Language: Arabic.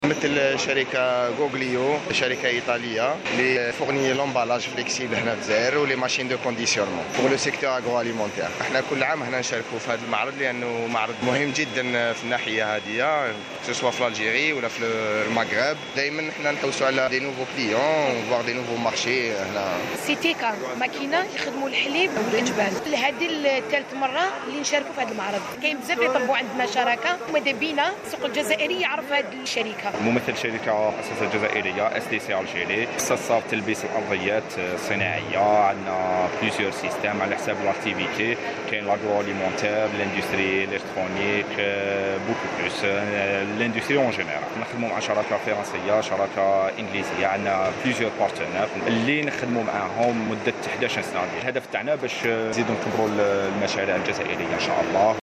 مثل شركة غوغليو، شركة إيطالية اللي فورني لومبالاج فليكسيبل هنا في الجزائر ولي ماشين دو كونديسيونمون بور لو سيكتور اغرو اليمونتير. احنا كل عام هنا نشاركوا في هذا المعرض لأنه معرض مهم جدا في الناحية هذه، سواء في الجيري ولا في المغرب. دائما احنا نحوسوا على دي نوفو كليون فوار دي نوفو مارشي هنا. سيتيكا ماكينة يخدموا الحليب والإجبان. هذه الثالث مرة اللي نشاركوا في هذا المعرض. كاين بزاف اللي يطلبوا عندنا شراكة وماذا بينا السوق الجزائري يعرف هذه الشركة. ممثل شركة أساسا جزائرية SDC الجيري، مختصة في تلبيس الأرضيات الصناعية. عندنا بليزيور سيستم على حساب لاكتيفيتي، كاين لاغرو اليمونتير، لاندستري، الكترونيك، بوكو بلوس، لاندستري اون جينيرال. نخدموا مع شراكة فرنسية، شراكة إنجليزية، عندنا بليزيور بارتنير اللي نخدموا معاهم مدة 11 سنة. الهدف تاعنا باش نزيدوا نكبروا المشاريع الجزائرية إن شاء الله.